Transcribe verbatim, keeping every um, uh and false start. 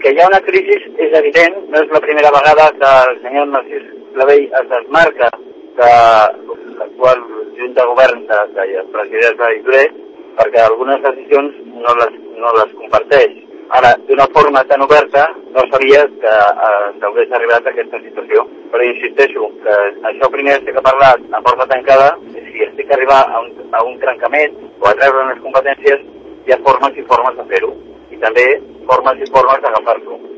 que hi ha una crisi és evident, no és la primera vegada que el senyor Narcís Clavell es desmarca de l'actual Junta de Govern de, de presidents de l'Iduré, perquè algunes decisions no les, no les comparteix. Ara, d'una forma tan oberta, no sabia que eh, s'hagués arribat a aquesta situació. Però insisteixo que això primer estic a parlar a porta tancada, si estic a arribar a un, a un trencament o a treure unes competències, hi ha formes i formes de fer-ho. I també formes i formes d'agafar-ho.